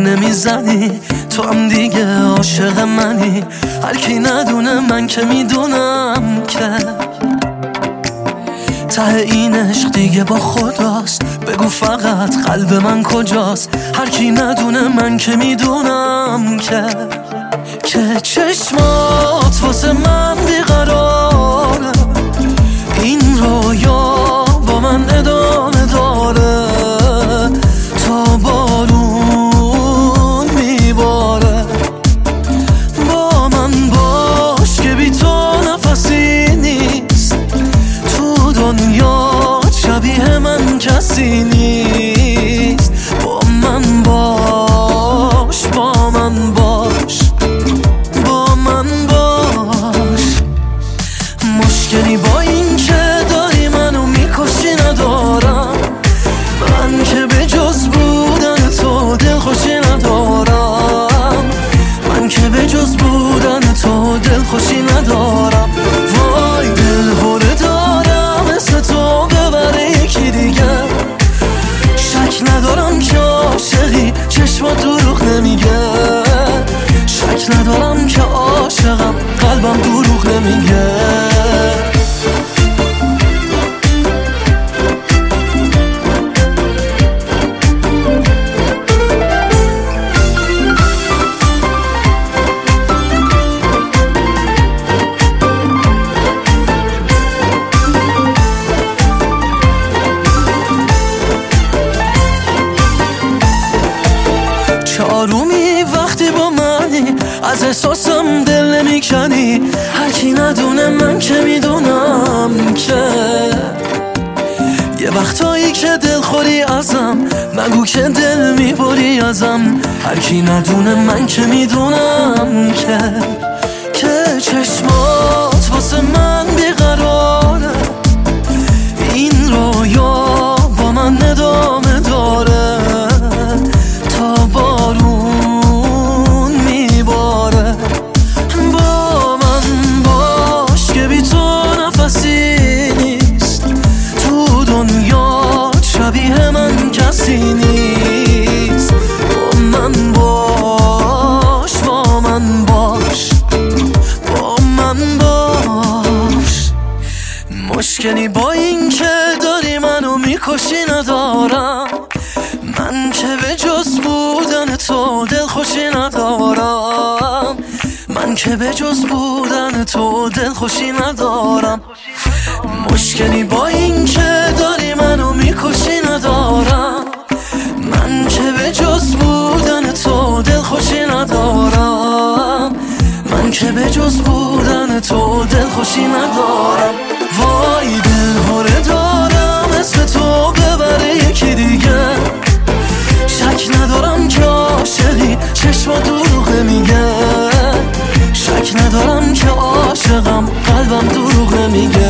نمیزنی، تو هم دیگه عاشق منی. هر کی ندونه من که میدونم که ته این عشق دیگه با خداست. بگو فقط قلب من کجاست؟ هر کی ندونه من که میدونم که چشمات واسه من بیقراره. این رویا با من ادامه داره تا بارون میباره. با من باش که بی تو نفسی نیست، تو دنیا شبیه من کسی نیست. با من باش، با من باش، با من باش. مشکلی با این که داری منو میکشی ندارم، من که به جز بودن تو دلخوشی ندارم، من که به جز بودن تو دلخوشی ندارم. وای دل هره دارم مثل تو ببره یکی دیگه. شک ندارم که عاشقی، چشمات دروغ نمیگه. شک ندارم که عاشقم، قلبم دروغ نمیگه. آرومی وقتی با منی، از احساسم دل نمیکنی. هر کی ندونه من که میدونم که یه وقتایی که دل خوری ازم، نگو که دل میبری ازم. هر کی ندونه من که میدونم که چشمات واسه من بیقراره. این رویا با من ادامه داره تا بارون میباره. با من باش که بی تو نفسی نیست، تو دنیا شبیه من کسی نیست. با من باش، با من باش، با من باش. مشکلی با این که داری منو میکشی ندارم، من که به جز بودن تو دلخوشی ندارم، من که به جز بودن تو دلخوشی ندارم. مشکلی با این که داری منو میکشی ندارم، من که به جز بودن تو دلخوشی ندارم، من که به جز بودن تو دلخوشی ندارم. وای دل هره دارم مثل تو ببره یکی دیگه. شک ندارم که عاشقی، چشمات دروغ نمیگه. شک ندارم که عاشقم، قلبم دروغ نمیگه.